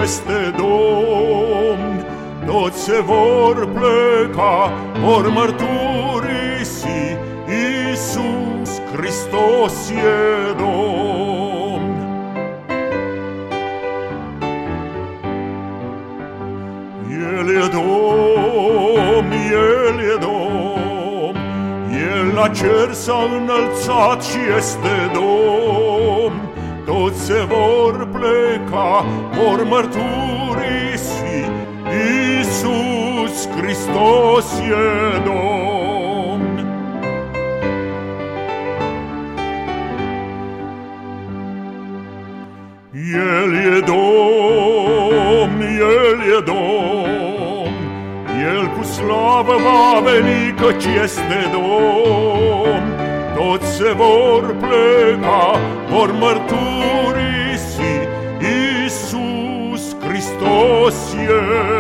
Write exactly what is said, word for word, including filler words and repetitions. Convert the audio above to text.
este Domn. Toți se vor pleca, vor mărturisi, Iisus Hristos e Domn. El e Domn, El e Domn, El la cer s-a înălțat și este Domn. Toți se vor pleca, vor mărturisi, Iisus Hristos e Domn. El e Domn, El e Domn, El cu slavă va veni, căci este Domn. Toți se vor pleca, vor mărturisi, Iisus Hristos e